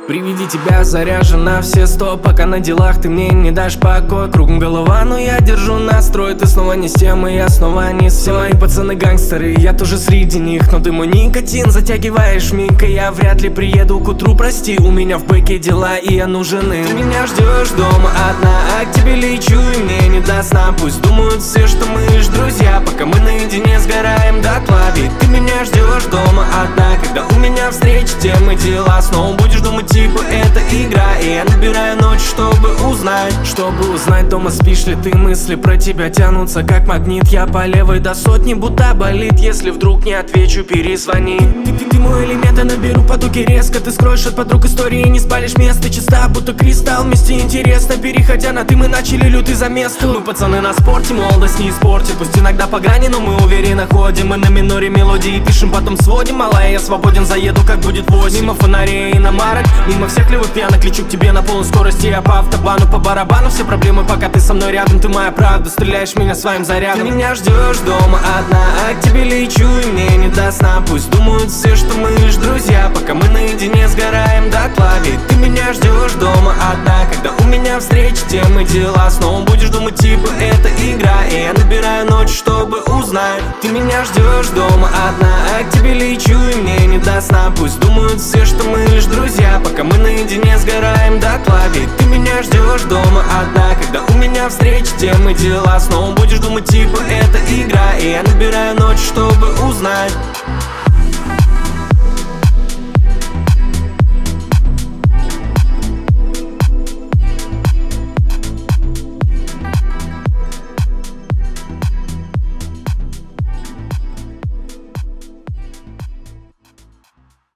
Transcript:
При виде тебя заряжен на все 100. Пока на делах ты мне не дашь покоя. Кругом голова, но я держу настрой. Ты снова не с тем, и я снова не с тем. Мои пацаны гангстеры, я тоже среди них. Но ты мой никотин, затягиваешь миг. И я вряд ли приеду к утру, прости. У меня в бэке дела, и я нужен им. Ты меня ждешь дома одна, а к тебе лечу, и мне не до сна. Пусть думают все, что мы лишь друзья, пока мы наедине сгораем дотла. Ведь ты меня ждешь дома одна, когда у меня встречи, темы, дела. Снова будешь думать, типа это игра. И я набираю ночь, чтобы узнать, дома спишь ли ты. Мысли про тебя тянутся как магнит. Я по левой до сотни, будто болит. Если вдруг не отвечу, перезвони. Ты мой элемент, я наберу потоки резко. Ты скроешь от подруг истории, не спалишь место. Чиста, будто кристалл, вместе интересно. Переходя на ты, мы начали лютый замес. Мы пацаны на спорте, молодость не испортит. Пусть иногда по грани, но мы уверенно ходим. Мы на миноре мелодии пишем, потом сводим. Малая, я свободен, заеду, как будет 8. Мимо фонарей и иномарок, мимо всех левых пьянок. Лечу к тебе на полной скорости, я по автобану, по барабану. Все проблемы, пока ты со мной рядом, ты моя правда. Стреляешь меня своим зарядом. Ты меня ждешь дома одна, а к тебе лечу, и мне не до сна. Пусть думают все, что мы лишь друзья, пока мы наедине сгораем дотла. Ведь ты меня ждешь дома одна, когда у меня встречи, темы, дела. Снова будешь думать, типа это игра. И я набираю ночь, чтобы узнать. Ты меня ждешь дома одна, а к тебе лечу, и мне не до сна. Пусть думают все, что мы лишь друзья, пока мы наедине сгораем дотла. Ведь ты меня ждешь дома одна, когда у меня встречи, темы, дела. Снова будешь думать, типа это игра. И я набираю ночь, чтобы узнать.